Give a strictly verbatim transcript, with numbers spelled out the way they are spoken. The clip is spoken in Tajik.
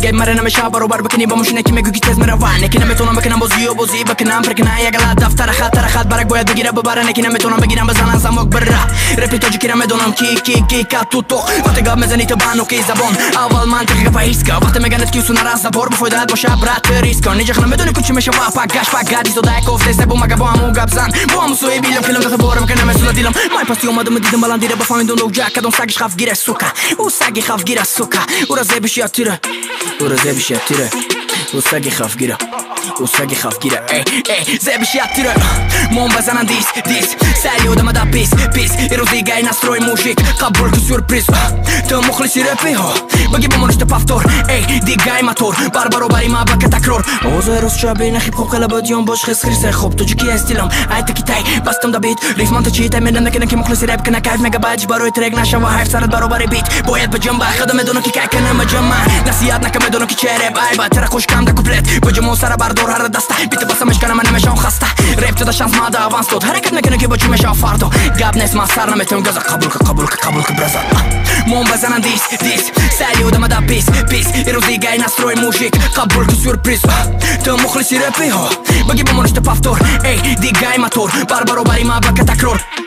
گیم مرا نمیشه برابر بکنی با ماشینه که میگو که تز میروان نکی نمیتونم بکنم بازی و بازی بکنم پرکنه یک لحظه دفتر خط خط برک باید بگیره ببره نکی نمیتونم بگیرم بزنم سمک بره رپی تاجی که میدونم کی کی کی کاتو تو وقتی گاب میزنی تو بانو کی زبان اول منطقی که فایسکا وقتی میگن که سونا راست بار بفایدت باشه برات ریسک نجخ نمیدونی کچی میشه وا پاگاش پاگادی تو دای کوفته سبو مگه با همو گابزن با همو سوی بیلم کلم دست بار میکنم مثل دیلم مای پاستی اومدم دیدم بلند دیره بفهمیدم دو جا کدوم سگش خاف گیره سوکا او سگی خاف گیره سوکا او رزه بشی تیره او رزه بشی تیره او سگی خاف گیره او سگی خاف گیره ای ای زبشی تیره مون بزنن دیس دیس سری ودم دا پیس پیس ایروز دیگه نستروی موشیک قبول که سورپریز تو مخلصی رپی ها بگی بمونش تو پافتور ای دیگه ماتور بار برو بری ما بک تکرار اوضاع روز شبی نخی خوب خلا بدیون باش خس خیرسه خوب تو جکی استیلم ای تکی تای بستم دا بیت ریف من تا چیت میدن نکنه که مخلصی رپ کنه کیف مگه باج برای ترک نشم و حرف سرت برو بری بیت باید بجنب خدا میدونم که که کنه مجمع نصیحت نکم میدونم که چه رپ ای با تر خوش کم دا کپلت بجمو سر بردار هر دسته بیت باسمش کنم من نمیشم خسته رپ تو دا شانس ما دا آوانس داد حرکت میکنه که با چی میشه فاردو گاب نیست ما سر نمیتونم گذار قبول که قبول که قبول که برزار مون بزنن دیس دیس سری ودم دا پیس پیس ایروز دیگه نستروی موشیک قبول که سورپریز تو مخلصی رپی ها بگی بمونش تو پافتور ای دیگه ماتور بار برو بری ما بک تکرار